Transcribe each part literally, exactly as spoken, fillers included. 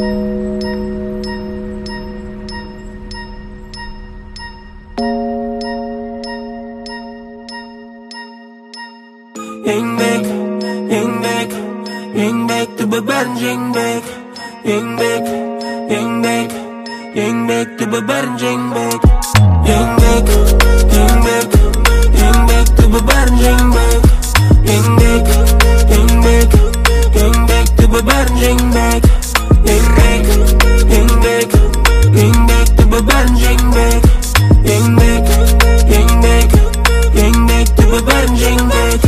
Еңбек, еңбек, еңбекті бәрін жеңбек. Еңбек, еңбек, еңбекті бәрін жеңбек. Еңбек, еңбек, еңбекті бәрін жеңбек. Еңбек, еңбек, еңбекті бәрін жеңбек. Еңбек, еңбек, еңбекті бәрін жеңбек. Еңбек, еңбек, еңбекті бәрін жеңбек.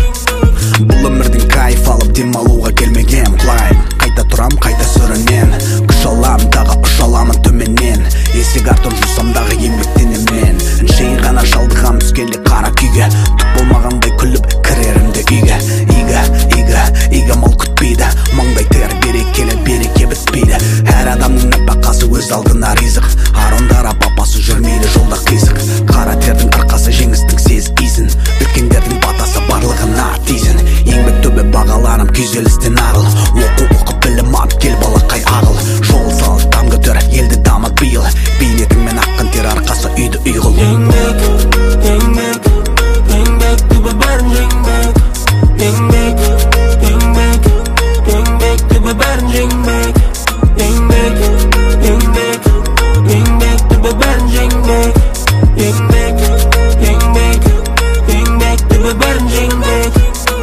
Бұл өмірдің кайф алып демалуға келмеген құлайым. Қайта тұрам, қайта сүрінен, күш алам, дағы ұш аламын төменнен. Есек артын жусамдағы еңбектенемен. Әншейін ғана жалдығам түскенде қара күйге. Түк болмағандай күліп кірерімді үйге. Игі, игі, игі мал күтпейді. Маңдай тер берекелі, береке бітпейді. Әр адамның нәпақасы өз алдына ризық. Арондар апапасы жүрмейді жолда қисық. Қара тердің арқасы жеңістің сез исін. Өткендердің батасы барлығына тисін. Еңбек төбе бағаларым күйзелістен ағыл. Оқу оқып білім алып кел балақай ағыл. Жол салып там көтер елді дамыт биыл. Бейнетіңмен аққан тер арқасы үйді ұйғыл. Еңбек, еңбек, еңбекті бәрін жеңбек. Еңбек, еңбек, еңбекті бәрін жеңбек. Еңбек, еңбек, еңбекті бәрін жеңбек. Еңбек, еңбек, еңбекті бәрін жеңбек.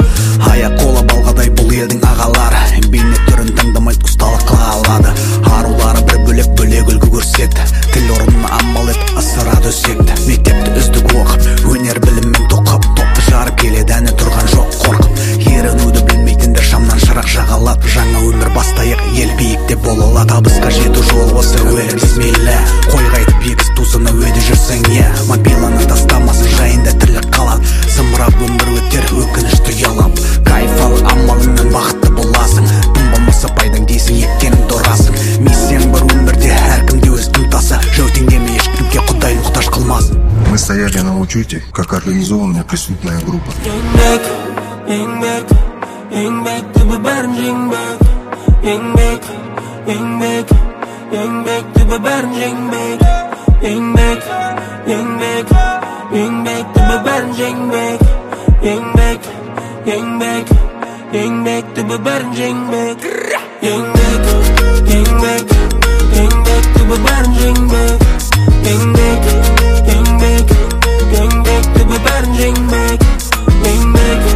Аяқ қолы балғадай бұл елдің ағалары. Бейнет түрін таңдамайды ұсталыққа алады. Арулары бір бөлек бөлек үлгі көрсетті. Тіл орнына амал ет ысыра төсекті. Мектепті үздік оқып, өнер біліммен тоқып, топты жарып келеді әні тұрған жоқ қорқып. Ерінуді білмейтіндер шамнан шырақ жағалап. Жаңа өмір бастайық, ел биікте болыла. Табысқа жету жол осы өлім бисмилля. Қойға айтып егіз тусыны өйді жүрсең е. Мобиланы тастамасын жайында тірлік қалады. Зымырап өмір өтер өкінішті ұялап. Кайф ал амалыңнан бақытты боласың. Тым болмаса пайдаң дейсің еккенің дұрасың. Миссияң бар өмірде әркімде өз ынтасы. Жәутеңдеме ешкімге құдай мұқтаж қылмасын. Мы стояли на учете, как организованная преступная группа. Еңбек, еңбек, еңбекті бәрін жеңбек. Еңбек, еңбек, еңбекті бәрін жеңбек. Еңбек, еңбек, еңбекті бәрін жеңбек. Еңбек, еңбек, еңбекті бәрін жеңбек. Еңбек, еңбек, еңбекті бәрін жеңбек. Еңбек, еңбек, еңбекті бәрін жеңбек. Еңбек,